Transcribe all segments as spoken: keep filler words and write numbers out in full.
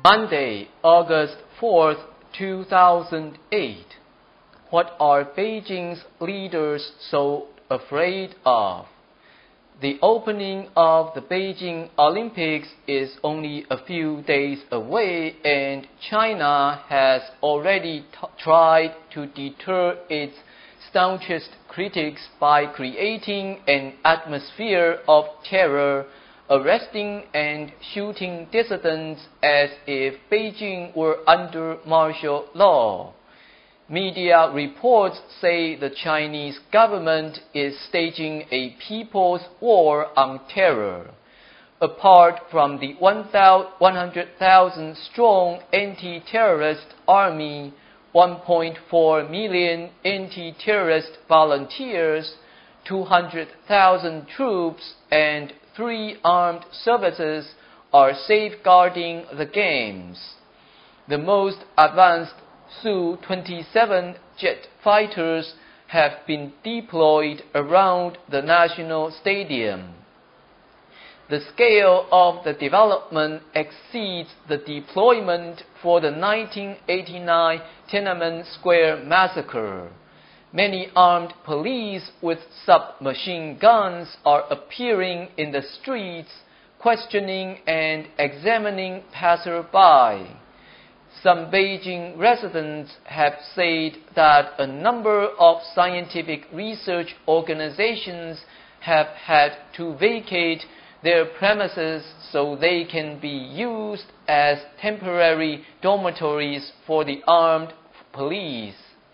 Monday, August fourth, two thousand eight. What are Beijing's leaders so afraid of? The opening of the Beijing Olympics is only a few days away, and China has already t- tried to deter its staunchest critics by creating an atmosphere of terror, arresting and shooting dissidents as if Beijing were under martial law. Media reports say the Chinese government is staging a people's war on terror. Apart from the one hundred thousand strong anti-terrorist army, one point four million anti-terrorist volunteers, two hundred thousand troops, and three armed services are safeguarding the games. The most advanced S U twenty-seven jet fighters have been deployed around the national stadium. The scale of the development exceeds the deployment for the nineteen eighty-nine Tiananmen Square massacre. Many armed police with submachine guns are appearing in the streets, questioning and examining passersby. Some Beijing residents have said that a number of scientific research organizations have had to vacate their premises so they can be used as temporary dormitories for the armed police.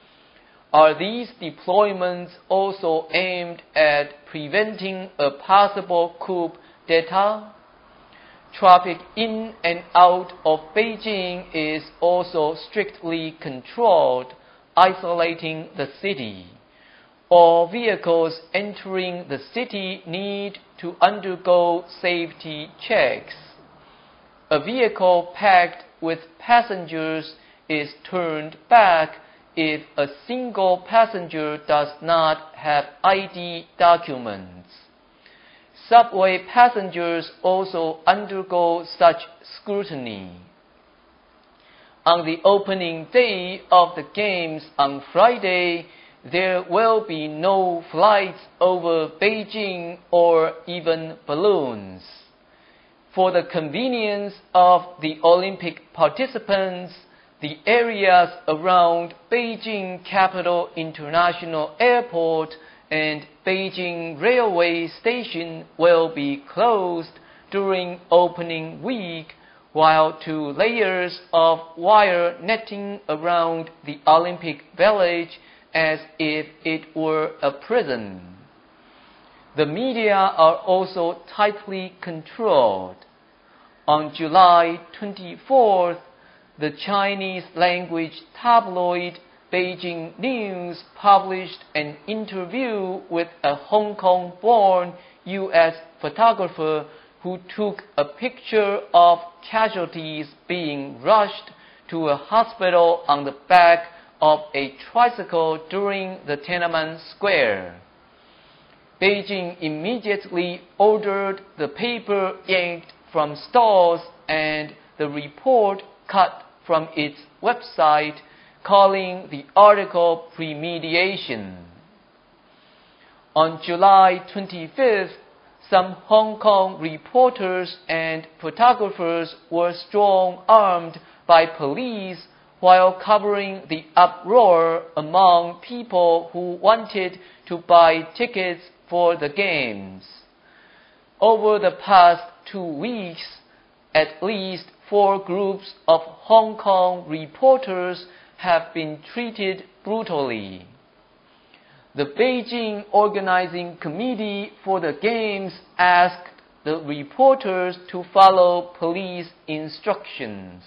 Are these deployments also aimed at preventing a possible coup d'etat? Traffic in and out of Beijing is also strictly controlled, isolating the city. All vehicles entering the city need to undergo safety checks. A vehicle packed with passengers is turned back if a single passenger does not have I D documents. Subway passengers also undergo such scrutiny. On the opening day of the Games on Friday, there will be no flights over Beijing or even balloons. For the convenience of the Olympic participants, the areas around Beijing Capital International Airport and Beijing Railway Station will be closed during opening week, while two layers of wire netting around the Olympic Village as if it were a prison. The media are also tightly controlled. On July twenty-fourth, the Chinese language tabloid Beijing News published an interview with a Hong Kong-born U S photographer who took a picture of casualties being rushed to a hospital on the back of a tricycle during the Tiananmen Square. Beijing immediately ordered the paper yanked from stores and the report cut from its website, calling the article premeditation. On July twenty-fifth, some Hong Kong reporters and photographers were strong-armed by police while covering the uproar among people who wanted to buy tickets for the games. Over the past two weeks, at least four groups of Hong Kong reporters have been treated brutally. The Beijing Organizing Committee for the Games asked the reporters to follow police instructions.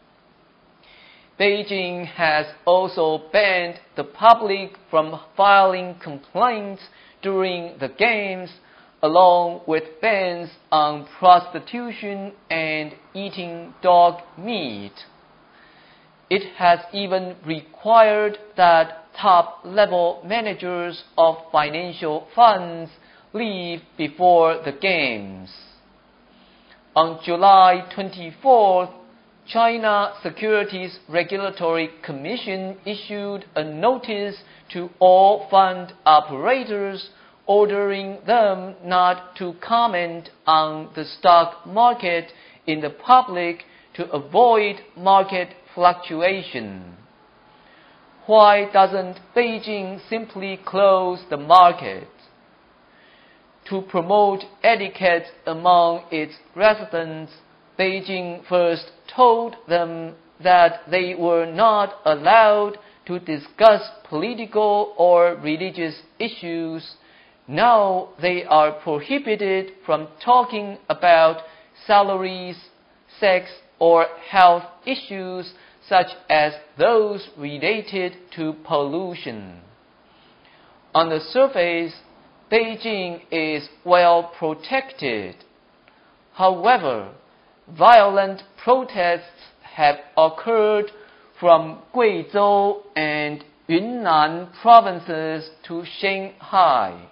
Beijing has also banned the public from filing complaints during the Games, along with bans on prostitution and eating dog meat. It has even required that top-level managers of financial funds leave before the Games. On July twenty-fourth, China Securities Regulatory Commission issued a notice to all fund operators ordering them not to comment on the stock market in the public to avoid market fluctuation. Why doesn't Beijing simply close the market? To promote etiquette among its residents, Beijing first told them that they were not allowed to discuss political or religious issues. Now they are prohibited from talking about salaries, sex, or health issues such as those related to pollution. On the surface, Beijing is well protected. However, violent protests have occurred from Guizhou and Yunnan provinces to Shanghai.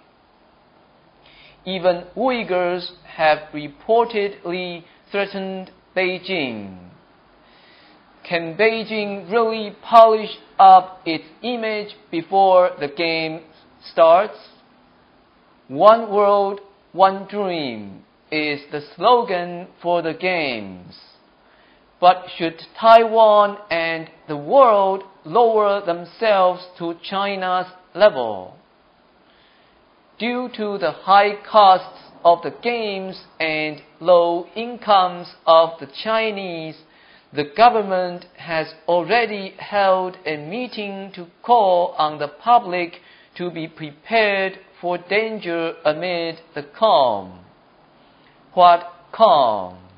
Even Uyghurs have reportedly threatened Beijing. Can Beijing really polish up its image before the game starts? One world, one dream is the slogan for the games. But should Taiwan and the world lower themselves to China's level? Due to the high costs of the games and low incomes of the Chinese, the government has already held a meeting to call on the public to be prepared for danger amid the calm. What calm?